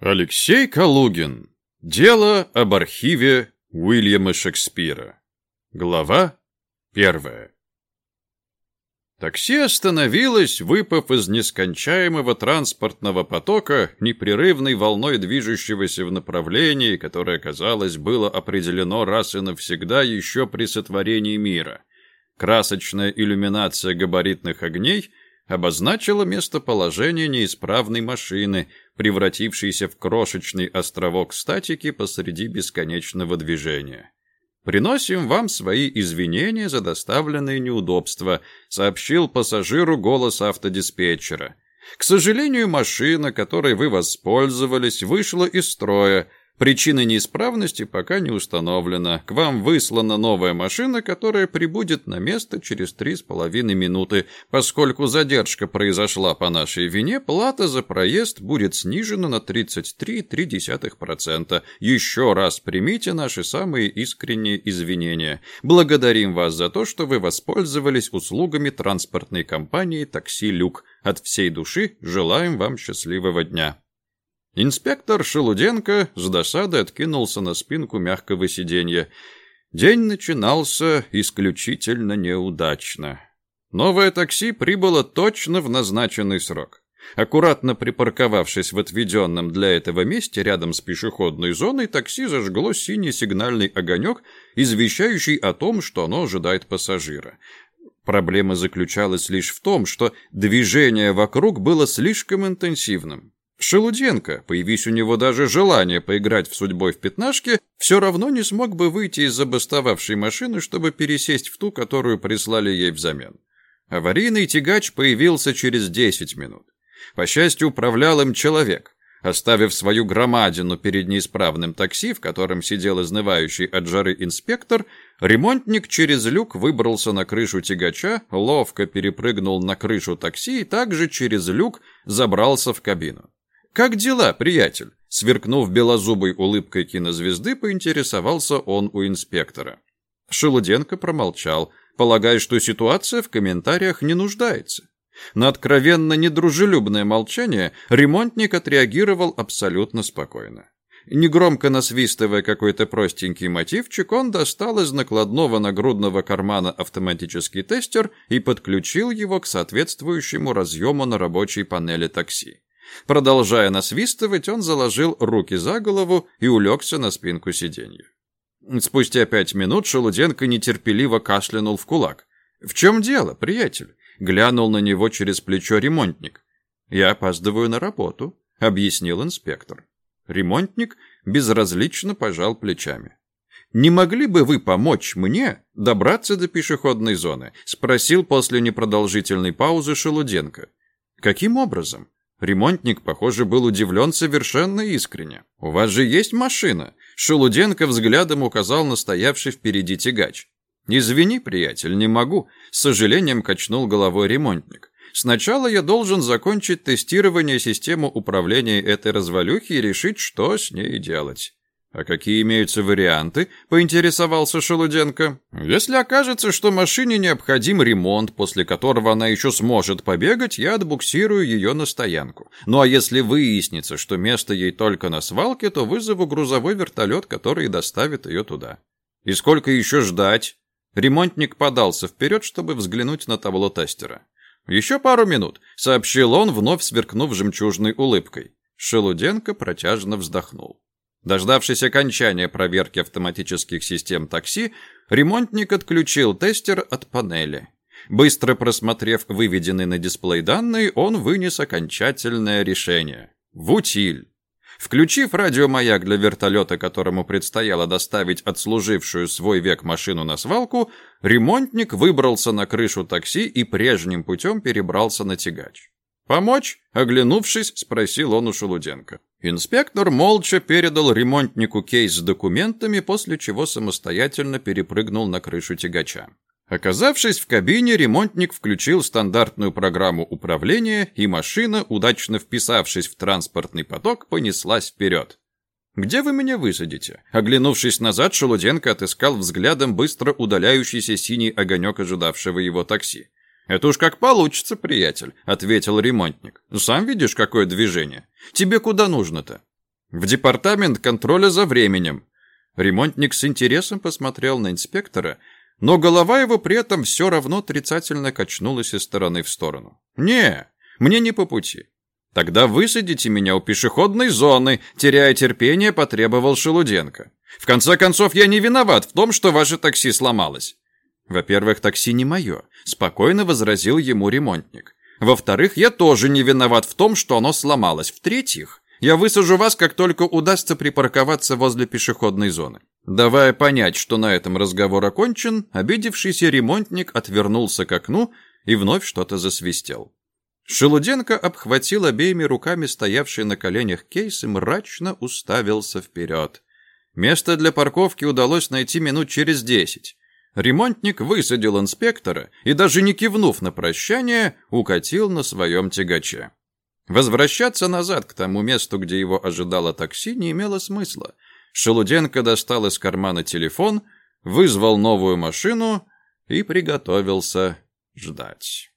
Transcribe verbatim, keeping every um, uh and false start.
Алексей Калугин. Дело об архиве Уильяма Шекспира. Глава первая. Такси остановилось, выпав из нескончаемого транспортного потока, непрерывной волной движущегося в направлении, которое, казалось, было определено раз и навсегда еще при сотворении мира. Красочная иллюминация габаритных огней обозначила местоположение неисправной машины, превратившейся в крошечный островок статики посреди бесконечного движения. «Приносим вам свои извинения за доставленные неудобства», сообщил пассажиру голос автодиспетчера. «К сожалению, машина, которой вы воспользовались, вышла из строя. Причина неисправности пока не установлена. К вам выслана новая машина, которая прибудет на место через три с половиной минуты. Поскольку задержка произошла по нашей вине, плата за проезд будет снижена на тридцать три целых три десятых процента. Еще раз примите наши самые искренние извинения. Благодарим вас за то, что вы воспользовались услугами транспортной компании «Такси Люк». От всей души желаем вам счастливого дня». Инспектор Шелуденко с досадой откинулся на спинку мягкого сиденья. День начинался исключительно неудачно. Новое такси прибыло точно в назначенный срок. Аккуратно припарковавшись в отведенном для этого месте рядом с пешеходной зоной, такси зажгло синий сигнальный огонек, извещающий о том, что оно ожидает пассажира. Проблема заключалась лишь в том, что движение вокруг было слишком интенсивным. Шелуденко, появись у него даже желание поиграть в судьбой в пятнашки, все равно не смог бы выйти из забастовавшей машины, чтобы пересесть в ту, которую прислали ей взамен. Аварийный тягач появился через десять минут. По счастью, управлял им человек. Оставив свою громадину перед неисправным такси, в котором сидел изнывающий от жары инспектор, ремонтник через люк выбрался на крышу тягача, ловко перепрыгнул на крышу такси и также через люк забрался в кабину. «Как дела, приятель?» Сверкнув белозубой улыбкой кинозвезды, поинтересовался он у инспектора. Шелуденко промолчал, полагая, что ситуация в комментариях не нуждается. На откровенно недружелюбное молчание ремонтник отреагировал абсолютно спокойно. Негромко насвистывая какой-то простенький мотивчик, он достал из накладного нагрудного кармана автоматический тестер и подключил его к соответствующему разъему на рабочей панели такси. Продолжая насвистывать, он заложил руки за голову и улегся на спинку сиденья. Спустя пять минут Шелуденко нетерпеливо кашлянул в кулак. «В чем дело, приятель?» Глянул на него через плечо ремонтник. «Я опаздываю на работу», — объяснил инспектор. Ремонтник безразлично пожал плечами. «Не могли бы вы помочь мне добраться до пешеходной зоны?» — спросил после непродолжительной паузы Шелуденко. «Каким образом?» Ремонтник, похоже, был удивлен совершенно искренне. «У вас же есть машина?» Шелуденко взглядом указал на стоявший впереди тягач. «Извини, приятель, не могу», — с сожалением качнул головой ремонтник. «Сначала я должен закончить тестирование системы управления этой развалюхи и решить, что с ней делать». «А какие имеются варианты?» — поинтересовался Шелуденко. «Если окажется, что машине необходим ремонт, после которого она еще сможет побегать, я отбуксирую ее на стоянку. Ну а если выяснится, что место ей только на свалке, то вызову грузовой вертолет, который доставит ее туда». «И сколько еще ждать?» Ремонтник подался вперед, чтобы взглянуть на табло тестера. «Еще пару минут», — сообщил он, вновь сверкнув жемчужной улыбкой. Шелуденко протяжно вздохнул. Дождавшись окончания проверки автоматических систем такси, ремонтник отключил тестер от панели. Быстро просмотрев выведенные на дисплей данные, он вынес окончательное решение. В утиль. Включив радиомаяк для вертолета, которому предстояло доставить отслужившую свой век машину на свалку, ремонтник выбрался на крышу такси и прежним путем перебрался на тягач. «Помочь?» — оглянувшись, спросил он у Шелуденко. Инспектор молча передал ремонтнику кейс с документами, после чего самостоятельно перепрыгнул на крышу тягача. Оказавшись в кабине, ремонтник включил стандартную программу управления, и машина, удачно вписавшись в транспортный поток, понеслась вперед. «Где вы меня высадите?» Оглянувшись назад, Шелуденко отыскал взглядом быстро удаляющийся синий огонек ожидавшего его такси. «Это уж как получится, приятель», — ответил ремонтник. «Сам видишь, какое движение. Тебе куда нужно-то?» В департамент контроля за временем». Ремонтник с интересом посмотрел на инспектора, но голова его при этом все равно отрицательно качнулась из стороны в сторону. «Не, мне не по пути». «Тогда высадите меня у пешеходной зоны», — теряя терпение, потребовал Шелуденко. «В конце концов, я не виноват в том, что ваше такси сломалось». «Во-первых, такси не мое», — спокойно возразил ему ремонтник. «Во-вторых, я тоже не виноват в том, что оно сломалось. В-третьих, я высажу вас, как только удастся припарковаться возле пешеходной зоны». Давая понять, что на этом разговор окончен, обидевшийся ремонтник отвернулся к окну и вновь что-то засвистел. Шелуденко обхватил обеими руками стоявший на коленях кейс и мрачно уставился вперед. Место для парковки удалось найти минут через десять. Ремонтник высадил инспектора и, даже не кивнув на прощание, укатил на своем тягаче. Возвращаться назад к тому месту, где его ожидало такси, не имело смысла. Шелуденко достал из кармана телефон, вызвал новую машину и приготовился ждать.